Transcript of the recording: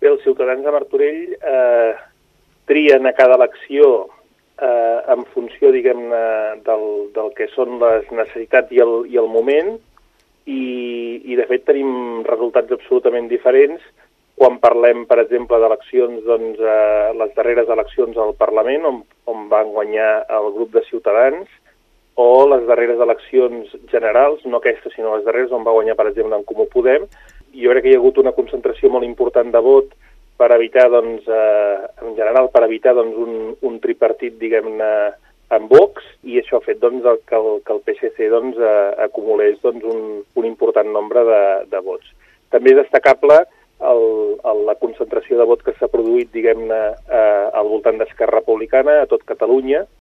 els ciutadans de Martorell trien a cada elecció en funció, diguem-ne, del que són les necessitats i el moment, i de fet tenim resultats absolutament diferents quan parlem, per exemple, d'eleccions, doncs, les darreres eleccions al Parlament, on van guanyar el grup de Ciutadans, o les darreres eleccions generals, no aquestes, sinó les darreres, on va guanyar, per exemple, en Comú Podem. Jo crec que hi ha hagut una concentració molt important de vot per evitar, doncs, en general, per evitar doncs, un tripartit, diguem-ne, amb Vox, i això ha fet doncs, que el PSC doncs, acumulés doncs, un important nombre de vots. També és destacable la concentració de vot que s'ha produït, diguem-ne, al voltant d'Esquerra Republicana a tot Catalunya,